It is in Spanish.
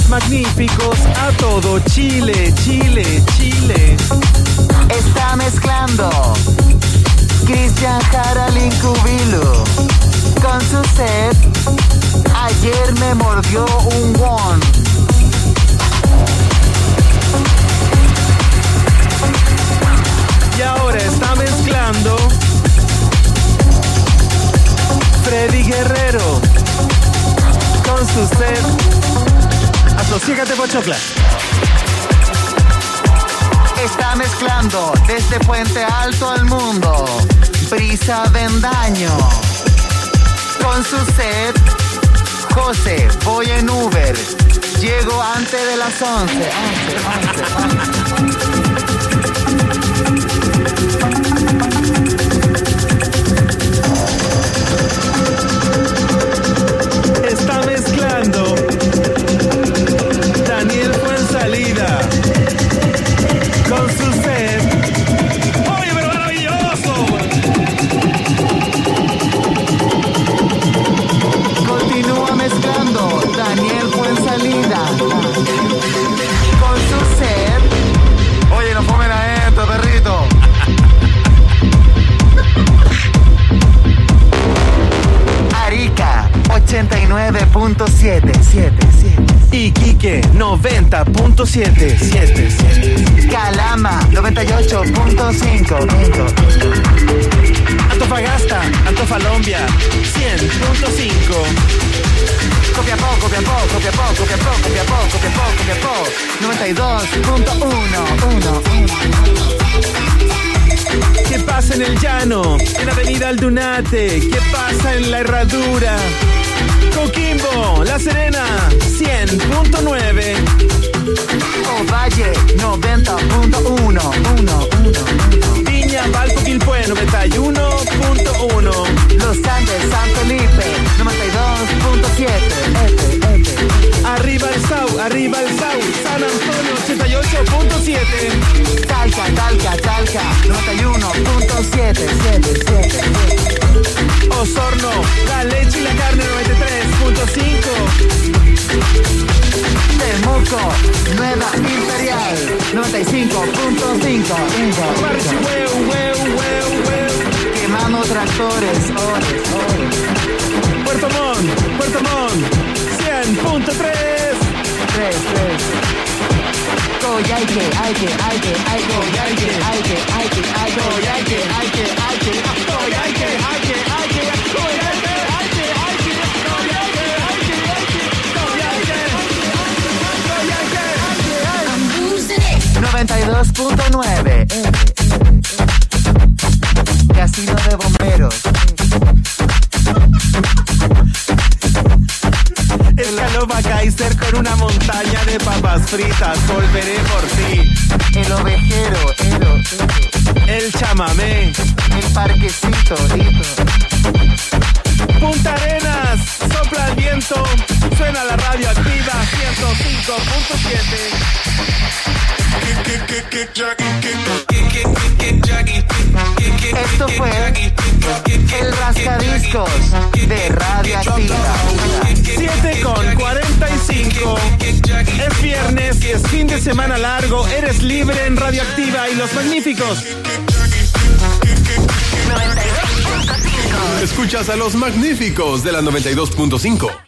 magníficos a todo Chile, Chile, Chile. Está mezclando Cristian Jara Lincubilu con su set Ayer me mordió un won. Y ahora está mezclando Freddy Guerrero con su set Asociégate Pochocla. Está mezclando desde Puente Alto al mundo Brisa Bendaño con su set José, voy en Uber, llego antes de las 11. Está mezclando Daniel Fuensalida con su set. ¡Oye, pero maravilloso! Continúa mezclando Daniel Fuensalida con su set. Oye, no fumen a esto, perrito. Arica 89.777. Iquique 90.777. Calama 98.5. Antofagasta, Antofalombia 100.5. Copiapó 92.1. ¿Qué pasa en el llano? En Avenida Aldunate. ¿Qué pasa en la Herradura? Coquimbo, La Serena 100.9. Ovalle 90.1. Viña, Valpo, Quilpué 91.1. Los Andes, San Felipe 92.7. Arriba el Sau, San Antonio 88.7. Talca 91.777. Osorno, La Leche y la Carne 93.5. Temuco, Nueva Imperial 95.5. Hueu. Quemando tractores. Puerto Montt 100.3. 3. Coyhaique. I'm losing it. 92.9. Casino de Bomberos. Escalova Kaiser con una montaña de papas fritas. Volveré por ti. El ovejero. El chamamé. El parquecito. Punta Arenas. Sopla el viento. Suena la radio activa 105.7. Esto fue el Rascadiscos de Radio Activa. 7:45. Es viernes y es fin de semana largo. Eres libre en Radioactiva y Los Magníficos. 92.5. Escuchas a Los Magníficos de la 92.5.